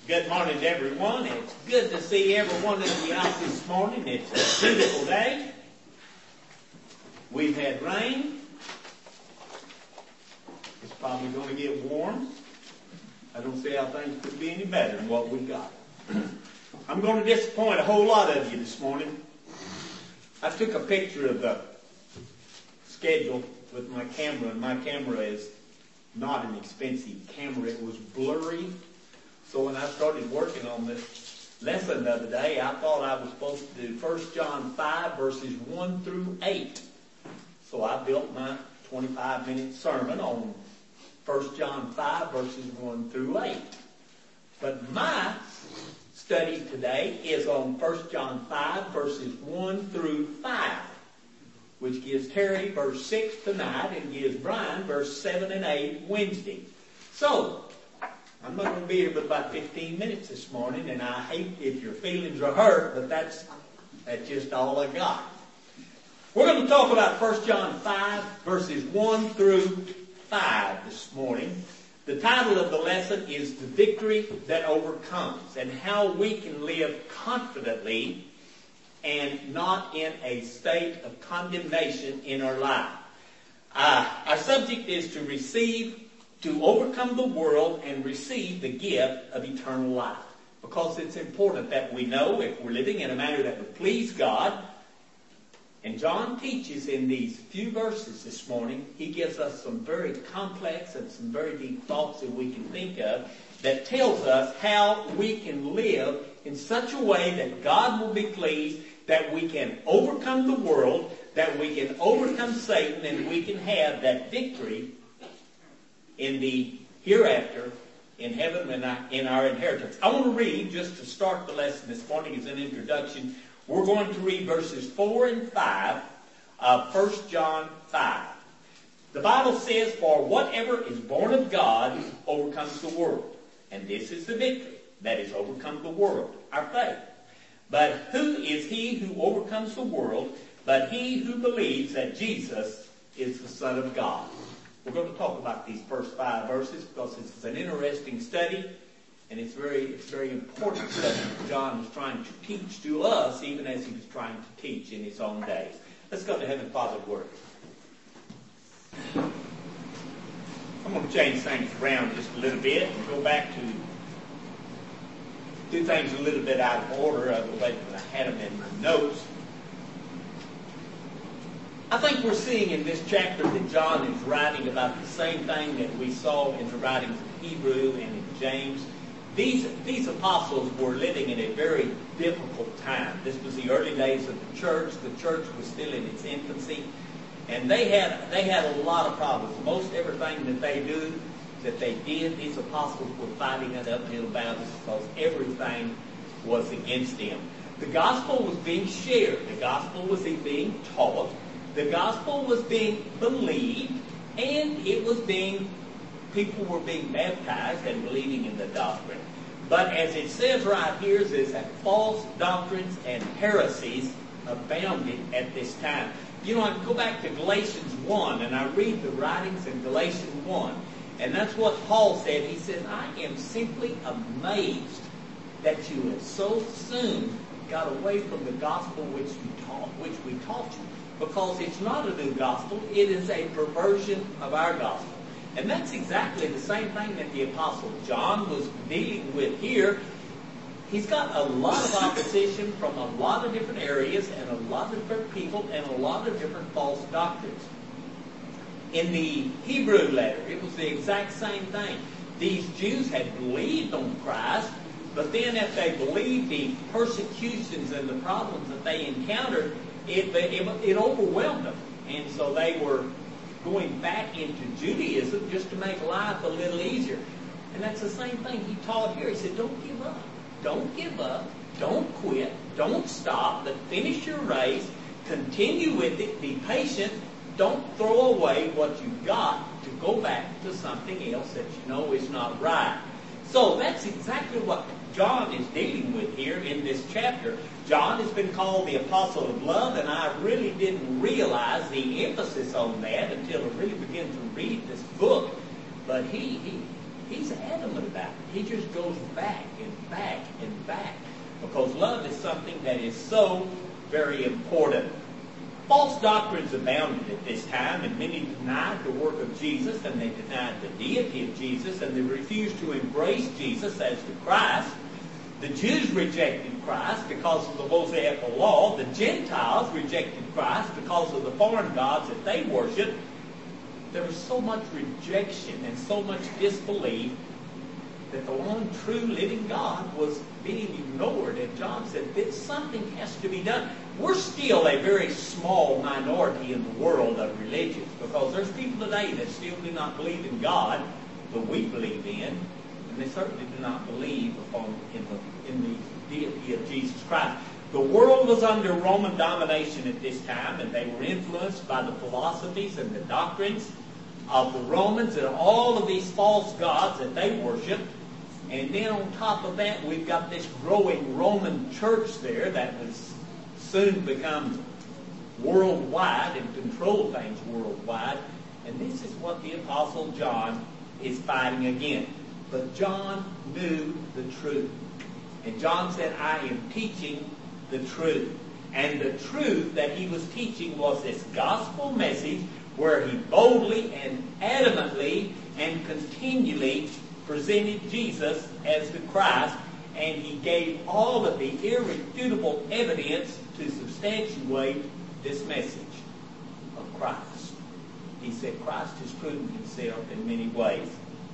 Good morning to everyone. It's good to see everyone in the house this morning. It's a beautiful day. We've had rain. It's probably going to get warm. I don't see how things could be any better than what we got. I'm going to disappoint a whole lot of you this morning. I took a picture of the schedule with my camera, and my camera is not an expensive camera. It was blurry. So when I started working on this lesson the other day, I thought I was supposed to do 1 John 5 verses 1 through 8. So I built my 25-minute sermon on 1 John 5 verses 1 through 8. But my study today is on 1 John 5 verses 1 through 5, which gives Terry verse 6 tonight and gives Brian verse 7 and 8 Wednesday. So, I'm not going to be here but about 15 minutes this morning, and I hate if your feelings are hurt, but that's just all I got. We're going to talk about 1 John 5 verses 1 through 5 this morning. The title of the lesson is The Victory That Overcomes, and how we can live confidently and not in a state of condemnation in our life. Our subject is to overcome the world and receive the gift of eternal life. Because it's important that we know if we're living in a manner that would please God. And John teaches in these few verses this morning, he gives us some very complex and some very deep thoughts that we can think of that tells us how we can live in such a way that God will be pleased, that we can overcome the world, that we can overcome Satan, and we can have that victory in the hereafter, in heaven, in our inheritance. I want to read, just to start the lesson this morning as an introduction, we're going to read verses 4 and 5 of 1 John 5. The Bible says, "For whatever is born of God overcomes the world. And this is the victory that is overcome the world, our faith. But who is he who overcomes the world but he who believes that Jesus is the Son of God?" We're going to talk about these first 5 verses because it's an interesting study, and it's very important study John was trying to teach to us, even as he was trying to teach in his own days. Let's go to Heavenly Father's Word. I'm going to change things around just a little bit and go back to do things a little bit out of order, the way that I had them in my notes. I think we're seeing in this chapter that John is writing about the same thing that we saw in the writings of Hebrew and in James. These apostles were living in a very difficult time. This was the early days of the church. The church was still in its infancy. And they had a lot of problems. Most everything that they did, these apostles were fighting an uphill battle because everything was against them. The gospel was being shared. The gospel was being taught. The gospel was being believed, and people were being baptized and believing in the doctrine. But as it says right here, is that false doctrines and heresies abounded at this time. You know, I go back to Galatians 1, and I read the writings in Galatians 1, and that's what Paul said. He said, "I am simply amazed that you have so soon got away from the gospel which we taught you. Because it's not a new gospel, it is a perversion of our gospel." And that's exactly the same thing that the Apostle John was dealing with here. He's got a lot of opposition from a lot of different areas and a lot of different people and a lot of different false doctrines. In the Hebrew letter, it was the exact same thing. These Jews had believed on Christ, but then if they believed the persecutions and the problems that they encountered, it overwhelmed them. And so they were going back into Judaism just to make life a little easier. And that's the same thing he taught here. He said, don't give up. Don't give up. Don't quit. Don't stop. But finish your race. Continue with it. Be patient. Don't throw away what you've got to go back to something else that you know is not right. So that's exactly what John is dealing with here in this chapter. John has been called the apostle of love, and I really didn't realize the emphasis on that until I really began to read this book. But he he's adamant about it. He just goes back and back and back because love is something that is so very important. False doctrines abounded at this time, and many denied the work of Jesus, and they denied the deity of Jesus, and they refused to embrace Jesus as the Christ. The Jews rejected Christ because of the Mosaic law. The Gentiles rejected Christ because of the foreign gods that they worshiped. There was so much rejection and so much disbelief that the one true living God was being ignored. And John said that something has to be done. We're still a very small minority in the world of religions because there's people today that still do not believe in God that we believe in, and they certainly do not believe in the deity of Jesus Christ. The world was under Roman domination at this time, and they were influenced by the philosophies and the doctrines of the Romans and all of these false gods that they worshiped. And then on top of that, we've got this growing Roman church there that was soon become worldwide and control things worldwide. And this is what the Apostle John is fighting against. But John knew the truth. And John said, I am teaching the truth. And the truth that he was teaching was this gospel message where he boldly and adamantly and continually presented Jesus as the Christ, and he gave all of the irrefutable evidence to substantiate this message of Christ. He said Christ has proven himself in many ways.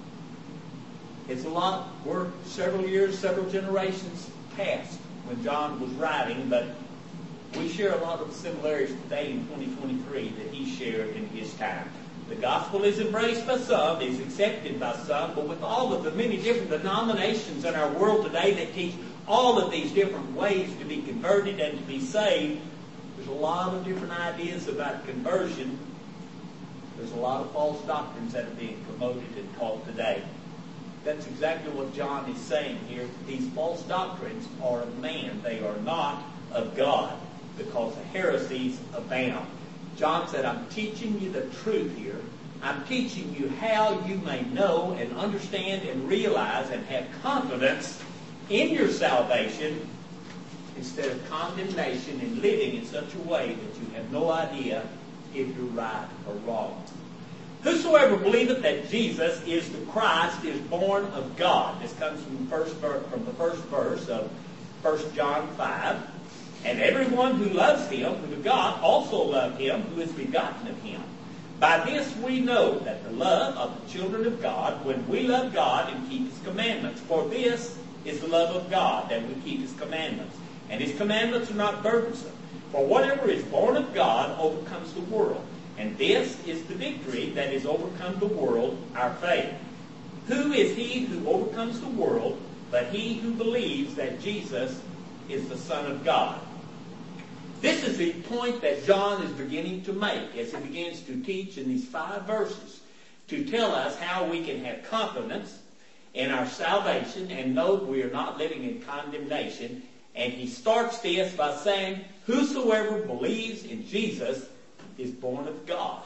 It's a lot. We're several years, several generations past when John was writing, but we share a lot of similarities today in 2023 that he shared in his time. The gospel is embraced by some, is accepted by some, but with all of the many different denominations in our world today that teach all of these different ways to be converted and to be saved, there's a lot of different ideas about conversion. There's a lot of false doctrines that are being promoted and taught today. That's exactly what John is saying here. These false doctrines are of man. They are not of God, because the heresies abound. John said, I'm teaching you the truth here. I'm teaching you how you may know and understand and realize and have confidence in your salvation instead of condemnation and living in such a way that you have no idea if you're right or wrong. Whosoever believeth that Jesus is the Christ is born of God. This comes from the first verse of 1 John 5. And everyone who loves him, who God also loved him, who is begotten of him. By this we know that the love of the children of God, when we love God and keep his commandments. For this is the love of God, that we keep his commandments. And his commandments are not burdensome. For whatever is born of God overcomes the world. And this is the victory that is overcome the world, our faith. Who is he who overcomes the world, but he who believes that Jesus is the Son of God? This is the point that John is beginning to make as he begins to teach in these 5 verses to tell us how we can have confidence in our salvation and know we are not living in condemnation. And he starts this by saying, whosoever believes in Jesus is born of God.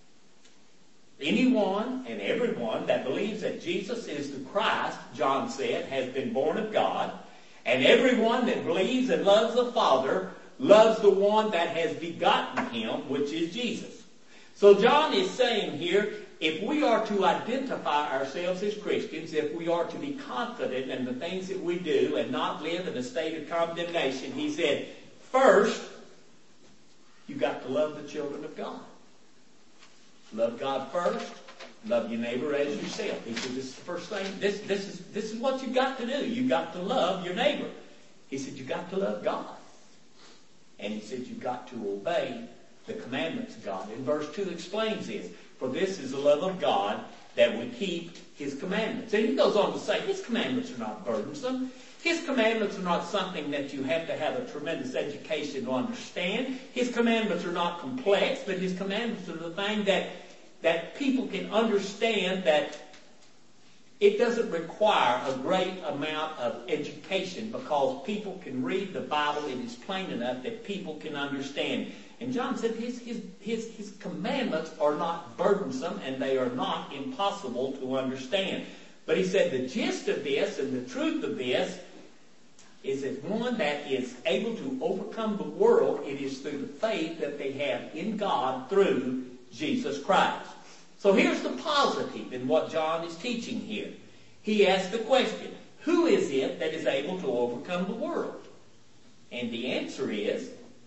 Anyone and everyone that believes that Jesus is the Christ, John said, has been born of God. And everyone that believes and loves the Father loves the one that has begotten him, which is Jesus. So John is saying here, if we are to identify ourselves as Christians, if we are to be confident in the things that we do and not live in a state of condemnation, he said, first, you've got to love the children of God. Love God first. Love your neighbor as yourself. He said, this is the first thing. This is what you've got to do. You've got to love your neighbor. He said, you've got to love God. And he said, you've got to obey the commandments of God. And verse 2 explains this. For this is the love of God, that we keep his commandments. And he goes on to say, his commandments are not burdensome. His commandments are not something that you have to have a tremendous education to understand. His commandments are not complex, but his commandments are the thing that people can understand, that it doesn't require a great amount of education because people can read the Bible. It is plain enough that people can understand. And John said his commandments are not burdensome and they are not impossible to understand. But he said the gist of this and the truth of this is that one that is able to overcome the world, it is through the faith that they have in God through Jesus Christ. So here's the positive in what John is teaching here. He asked the question, who is it that is able to overcome the world? And the answer is,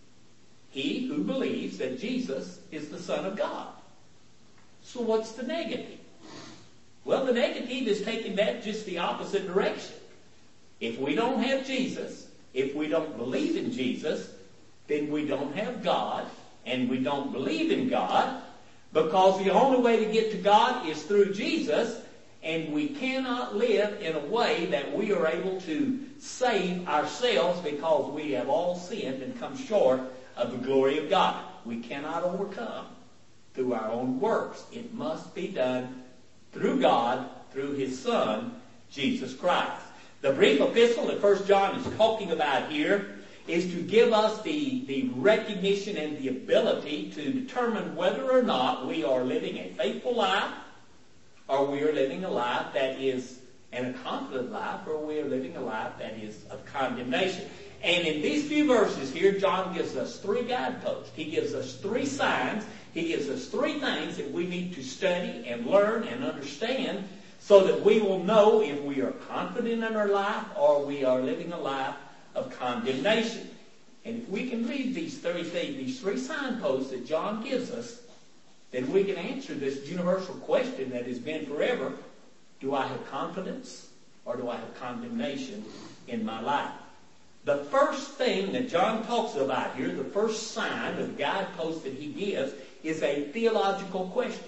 he who believes that Jesus is the Son of God. So what's the negative? Well, the negative is taking that just the opposite direction. If we don't have Jesus, if we don't believe in Jesus, then we don't have God, and we don't believe in God, because the only way to get to God is through Jesus, and we cannot live in a way that we are able to save ourselves, because we have all sinned and come short of the glory of God. We cannot overcome through our own works. It must be done through God, through His Son, Jesus Christ. The brief epistle that 1 John is talking about here is to give us the recognition and the ability to determine whether or not we are living a faithful life, or we are living a life that is a confident life, or we are living a life that is of condemnation. And in these few verses here, John gives us 3 guideposts. He gives us 3 signs. He gives us 3 things that we need to study and learn and understand, so that we will know if we are confident in our life or we are living a life of condemnation. And if we can read these 3 signposts that John gives us, then we can answer this universal question that has been forever: do I have confidence or do I have condemnation in my life? The first thing that John talks about here, the first sign of the guidepost that he gives, is a theological question.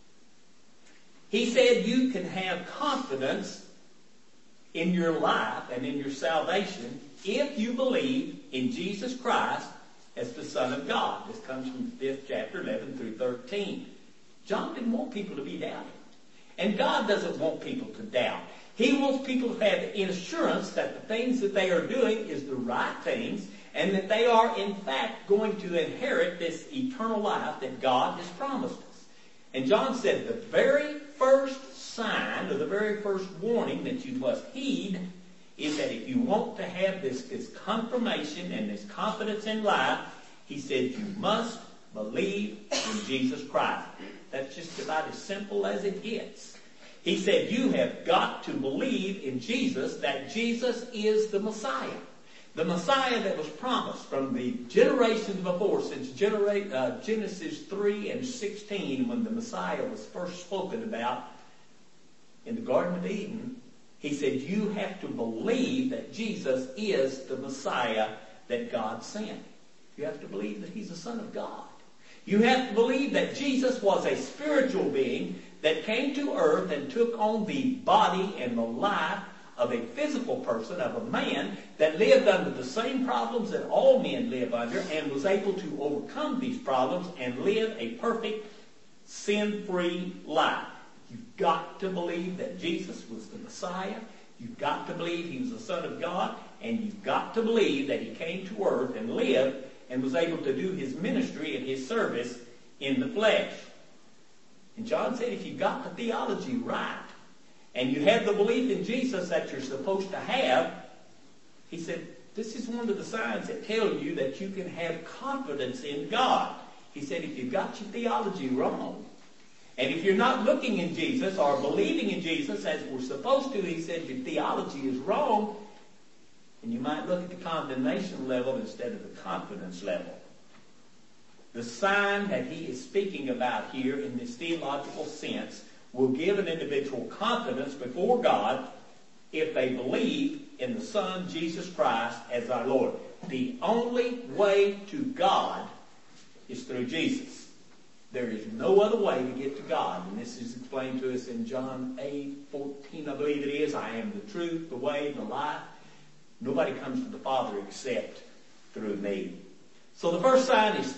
He said you can have confidence in your life and in your salvation if you believe in Jesus Christ as the Son of God. This comes from 5th chapter, 11 through 13. John didn't want people to be doubting. And God doesn't want people to doubt. He wants people to have the assurance that the things that they are doing is the right things, and that they are in fact going to inherit this eternal life that God has promised us. And John said the very first sign, or the very first warning that you must heed, is that if you want to have this confirmation and this confidence in life, he said you must believe in Jesus Christ. That's just about as simple as it gets. He said you have got to believe in Jesus, that Jesus is the Messiah. The Messiah that was promised from the generations before, since Genesis 3 and 16, when the Messiah was first spoken about in the Garden of Eden. He said you have to believe that Jesus is the Messiah that God sent. You have to believe that He's the Son of God. You have to believe that Jesus was a spiritual being that came to earth and took on the body and the life of a physical person, of a man that lived under the same problems that all men live under, and was able to overcome these problems and live a perfect, sin-free life. You've got to believe that Jesus was the Messiah. You've got to believe He was the Son of God. And you've got to believe that He came to earth and lived and was able to do His ministry and His service in the flesh. And John said if you've got the theology right, and you have the belief in Jesus that you're supposed to have, he said, this is one of the signs that tell you that you can have confidence in God. He said, if you've got your theology wrong, and if you're not looking in Jesus or believing in Jesus as we're supposed to, he said, your theology is wrong, and you might look at the condemnation level instead of the confidence level. The sign that he is speaking about here in this theological sense will give an individual confidence before God if they believe in the Son, Jesus Christ, as our Lord. The only way to God is through Jesus. There is no other way to get to God. And this is explained to us in John 8:14, I believe it is. I am the truth, the way, the life. Nobody comes to the Father except through me. So the first sign is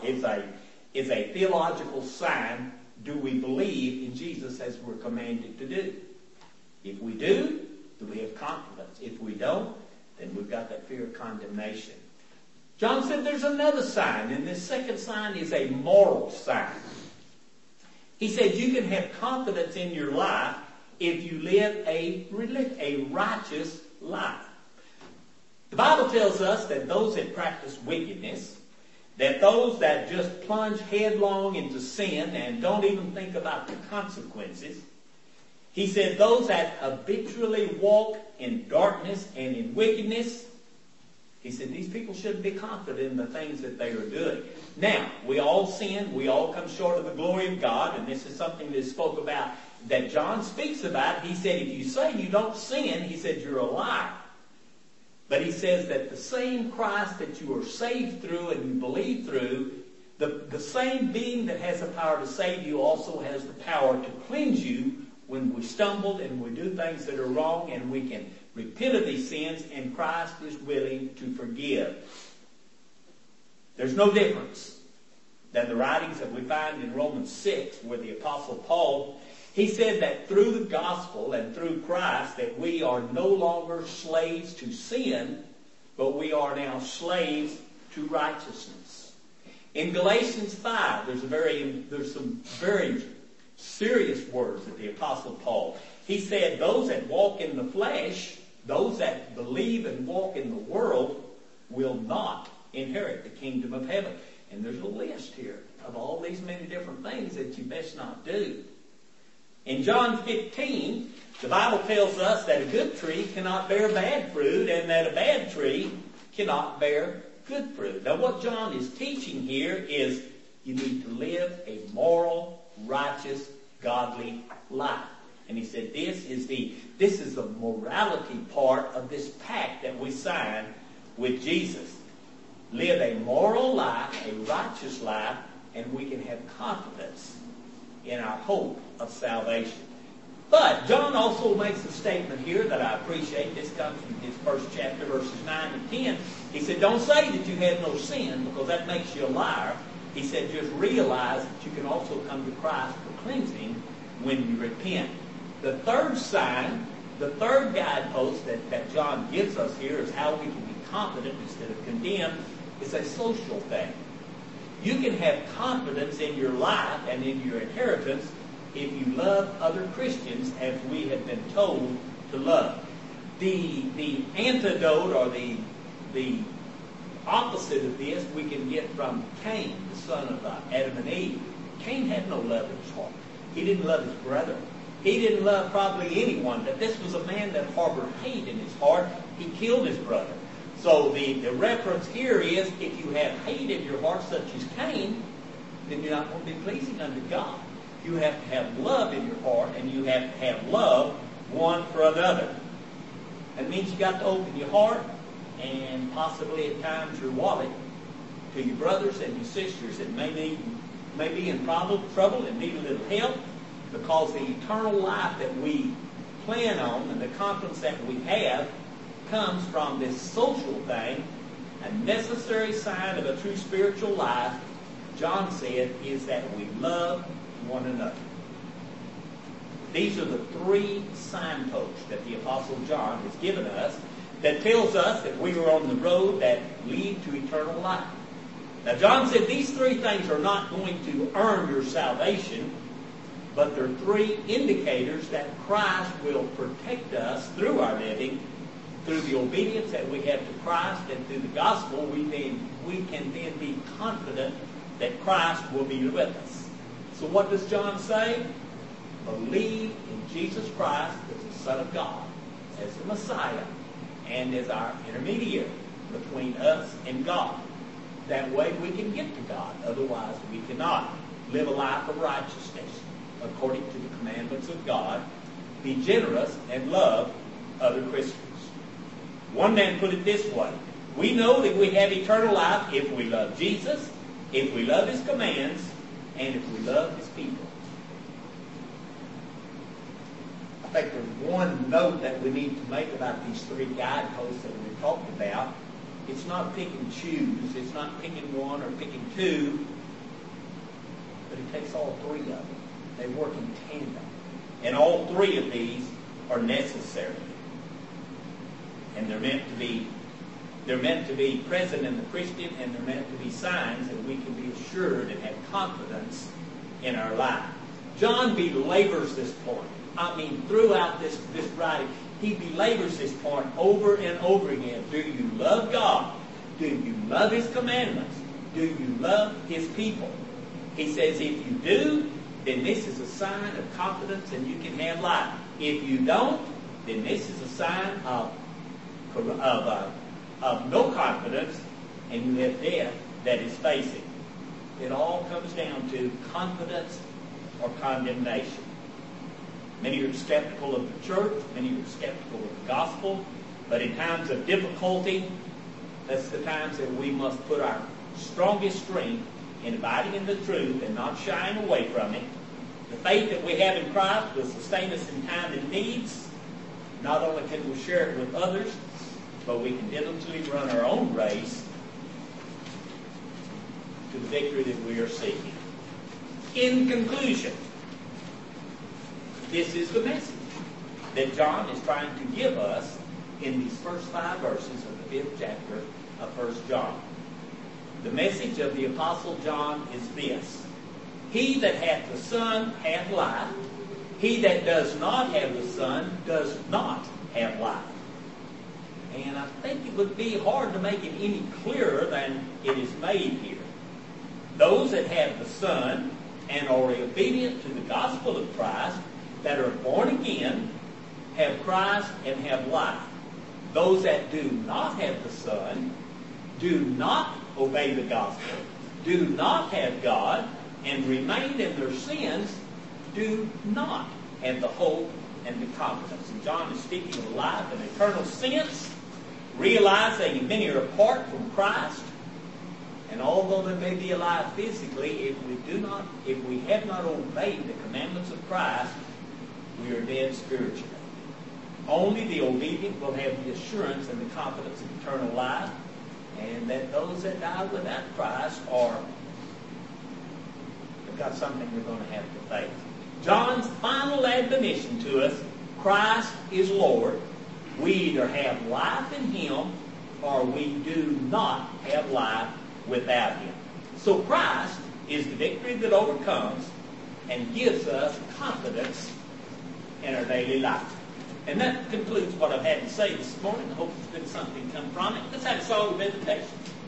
a theological sign. Do we believe in Jesus as we're commanded to do? If we do we have confidence? If we don't, then we've got that fear of condemnation. John said there's another sign, and this second sign is a moral sign. He said you can have confidence in your life if you live a righteous life. The Bible tells us that those that practice wickedness, that those that just plunge headlong into sin and don't even think about the consequences, he said those that habitually walk in darkness and in wickedness, he said these people shouldn't be confident in the things that they are doing. Now, we all sin, we all come short of the glory of God, and this is something that spoke about, that John speaks about. He said if you say you don't sin, he said you're a liar. But he says that the same Christ that you are saved through and you believe through, the same being that has the power to save you also has the power to cleanse you when we stumble and we do things that are wrong, and we can repent of these sins, and Christ is willing to forgive. There's no difference than the writings that we find in Romans 6 where the Apostle Paul, he said that through the gospel and through Christ that we are no longer slaves to sin, but we are now slaves to righteousness. In Galatians 5, there's some very serious words that the Apostle Paul, he said those that walk in the flesh, those that believe and walk in the world, will not inherit the kingdom of heaven. And there's a list here of all these many different things that you best not do. In John 15, the Bible tells us that a good tree cannot bear bad fruit, and that a bad tree cannot bear good fruit. Now what John is teaching here is you need to live a moral, righteous, godly life. And he said this is the morality part of this pact that we sign with Jesus. Live a moral life, a righteous life, and we can have confidence in our hope of salvation. But John also makes a statement here that I appreciate. This comes from his first chapter, verses 9 and 10. He said, don't say that you have no sin, because that makes you a liar. He said, just realize that you can also come to Christ for cleansing when you repent. The third sign, the third guidepost that John gives us here is how we can be confident instead of condemned. It's a social thing. You can have confidence in your life and in your inheritance if you love other Christians as we have been told to love. The antidote or the opposite of this we can get from Cain, the son of Adam and Eve. Cain had no love in his heart. He didn't love his brother. He didn't love probably anyone. That this was a man that harbored hate in his heart. He killed his brother. So the reference here is if you have hate in your heart such as Cain, then you're not going to be pleasing unto God. You have to have love in your heart, and you have to have love one for another. That means you got to open your heart and possibly at times your wallet to your brothers and your sisters that may be in trouble and need a little help, because the eternal life that we plan on and the confidence that we have comes from this social thing. A necessary sign of a true spiritual life, John said, is that we love one another. These are the three signposts that the Apostle John has given us that tells us that we are on the road that lead to eternal life. Now John said these three things are not going to earn your salvation, but they're three indicators that Christ will protect us through our living, through the obedience that we have to Christ, and through the gospel we can then be confident that Christ will be with us. So what does John say? Believe in Jesus Christ as the Son of God, as the Messiah, and as our intermediary between us and God. That way we can get to God. Otherwise we cannot. Live a life of righteousness according to the commandments of God. Be generous and love other Christians. One man put it this way: we know that we have eternal life if we love Jesus, if we love His commands, and if we love His people. I think there's one note that we need to make about these three guideposts that we've talked about. It's not pick and choose. It's not picking one or picking two. But it takes all three of them. They work in tandem. And all three of these are necessary. And they're meant to be present in the Christian, and they're meant to be signs that we can be assured and have confidence in our life. John belabors this point. throughout this writing, he belabors this point over and over again. Do you love God? Do you love His commandments? Do you love His people? He says, if you do, then this is a sign of confidence and you can have life. If you don't, then this is a sign of no confidence, and you have death that is facing. It all comes down to confidence or condemnation. Many are skeptical of the church, many are skeptical of the gospel, but in times of difficulty, that's the times that we must put our strongest strength in abiding in the truth and not shying away from it. The faith that we have in Christ will sustain us in time of needs. Not only can we share it with others, but we can diligently run our own race to the victory that we are seeking. In conclusion, this is the message that John is trying to give us in these first 5 verses of the 5th chapter of 1 John. The message of the Apostle John is this: He that hath the Son hath life. He that does not have the Son does not have life. And I think it would be hard to make it any clearer than it is made here. Those that have the Son and are obedient to the gospel of Christ, that are born again, have Christ and have life. Those that do not have the Son, do not obey the gospel, do not have God, and remain in their sins, do not have the hope and the confidence. And John is speaking of life in an eternal sense, realizing many are apart from Christ. And although they may be alive physically, if we have not obeyed the commandments of Christ, we are dead spiritually. Only the obedient will have the assurance and the confidence of eternal life, and that those that die without Christ have got something they're going to have to face. John's final admonition to us: Christ is Lord. We either have life in Him or we do not have life without Him. So Christ is the victory that overcomes and gives us confidence in our daily life. And that concludes what I've had to say this morning. I hope there's been something come from it. Let's have a song of invitation.